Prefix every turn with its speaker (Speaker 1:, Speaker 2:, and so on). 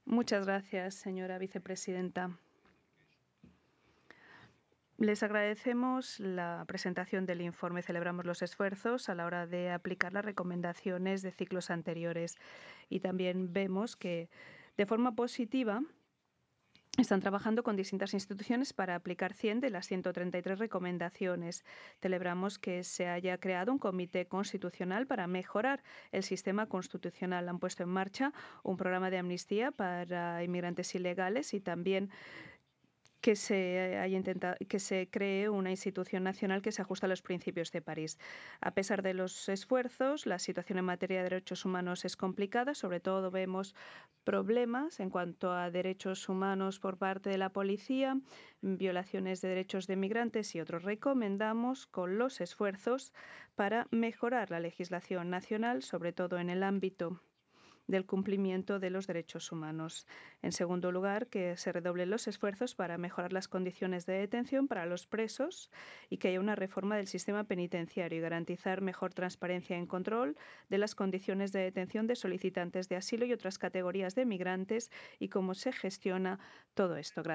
Speaker 1: Muchas gracias, señora vicepresidenta. Les agradecemos la presentación del informe. Celebramos los esfuerzos a la hora de aplicar las recomendaciones de ciclos anteriores y también vemos que, de forma positiva, están trabajando con distintas instituciones para aplicar 100 de las 133 recomendaciones. Celebramos que se haya creado un comité constitucional para mejorar el sistema constitucional. Han puesto en marcha un programa de amnistía para inmigrantes ilegales y también que se cree una institución nacional que se ajuste a los principios de París. A pesar de los esfuerzos, la situación en materia de derechos humanos es complicada. Sobre todo vemos problemas en cuanto a derechos humanos por parte de la policía, violaciones de derechos de migrantes y otros. Recomendamos con los esfuerzos para mejorar la legislación nacional, sobre todo en el ámbito del cumplimiento de los derechos humanos. En segundo lugar, que se redoblen los esfuerzos para mejorar las condiciones de detención para los presos y que haya una reforma del sistema penitenciario y garantizar mejor transparencia y control de las condiciones de detención de solicitantes de asilo y otras categorías de migrantes y cómo se gestiona todo esto.